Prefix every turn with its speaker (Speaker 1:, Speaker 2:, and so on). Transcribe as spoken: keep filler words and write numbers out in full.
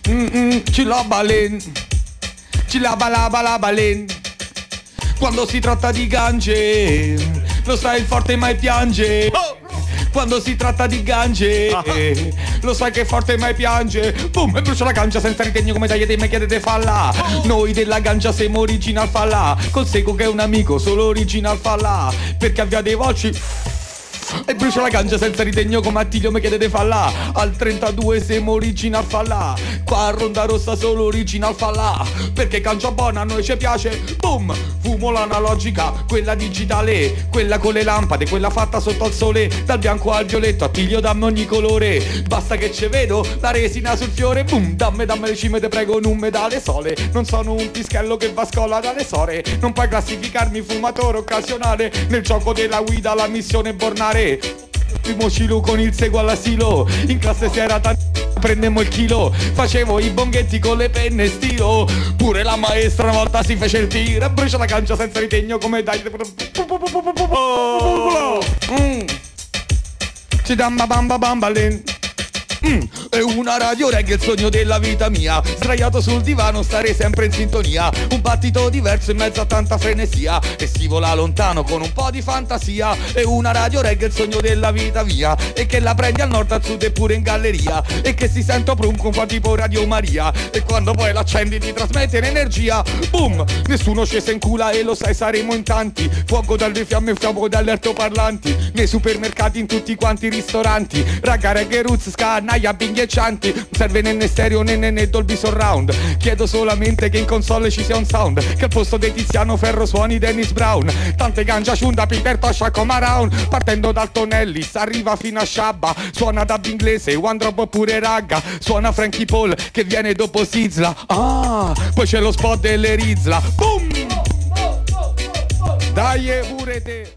Speaker 1: Mm-mm, ci la balen, ci la balaba la balen. Quando si tratta di gange, lo sai il forte mai piange. Quando si tratta di gange, lo sai che forte mai piange. Boom, e brucia la gancia senza ritegno come tagliate me chiedete falla. Noi della gancia siamo original falla. Col seco che è un amico, solo original falla. Perché avvia dei voci e brucia la gancia senza ritegno come Attilio mi chiede di falla. Al trentadue siamo original falla. Qua a Ronda Rossa solo original falla. Perché gancia buona a noi ci piace. Boom, fumo l'analogica, quella digitale, quella con le lampade, quella fatta sotto al sole. Dal bianco al violetto, Attilio dammi ogni colore. Basta che ce vedo la resina sul fiore. Boom, dammi dammi le cime te prego non me dà le sole. Non sono un pischello che va a scuola dalle sore. Non puoi classificarmi fumatore occasionale. Nel gioco della guida la missione bornare. Primo cilo con il seguo all'asilo. In classe si era tanto, prendemmo il chilo. Facevo i bonghetti con le penne e stilo. Pure la maestra una volta si fece il tiro. Brucia la gancia senza ritegno come dai. Mm. Ci damma bamba bamba len. Mm, è una radio reggae il sogno della vita mia. Sdraiato sul divano stare sempre in sintonia. Un battito diverso in mezzo a tanta frenesia. E si vola lontano con un po' di fantasia. È una radio reggae il sogno della vita mia. E che la prendi al nord, al sud e pure in galleria. E che si sente prunco un po' tipo Radio Maria. E quando poi l'accendi ti trasmette energia. Boom, nessuno ci se incula e lo sai saremo in tanti. Fuoco dalle fiamme, fuoco dalle altoparlanti. Nei supermercati, in tutti quanti i ristoranti. Raga reggae roots, ska, naia, bingheccianti. Non serve né stereo né né Dolby Surround. Chiedo solamente che in console ci sia un sound. Che al posto dei Tiziano Ferro suoni Dennis Brown. Tante ganja ciunda, Peter Tosha come around. Partendo dal Tonellis arriva fino a Shabba. Suona dub inglese, One Drop oppure ragga. Suona Frankie Paul che viene dopo Sizla. Ah, poi c'è lo spot delle Rizla. Boom! Dai pure te.